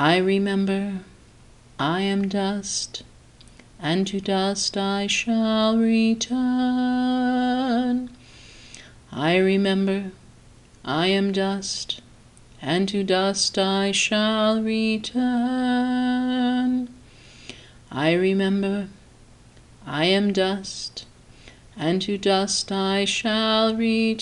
I remember I am dust, and to dust I shall return. I remember I am dust, and to dust I shall return. I remember I am dust, and to dust I shall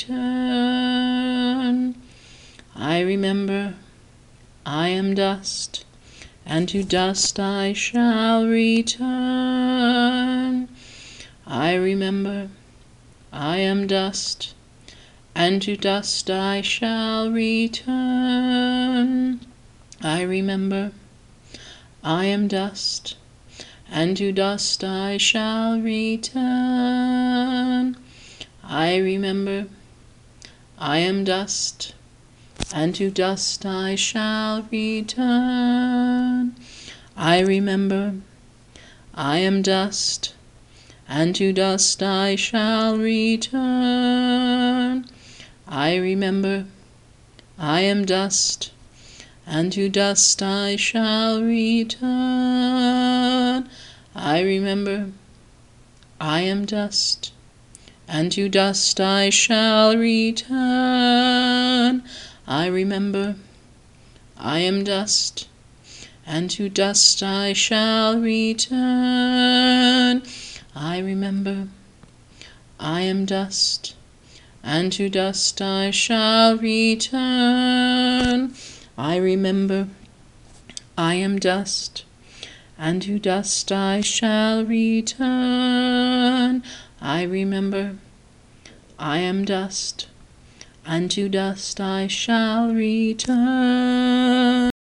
return. I remember I am dust, and to dust I shall return. I remember I am dust, and to dust I shall return. I remember I am dust, and to dust I shall return. I remember I am dust, and to dust I shall return. I remember I am dust, and to dust I shall return. I remember I am dust, and to dust I shall return. I remember I am dust, and to dust I shall return. I remember I am dust, and to dust I shall return. I remember I am dust, and to dust I shall return. I remember I am dust, and to dust I shall return. I remember I am dust, and to dust I shall return.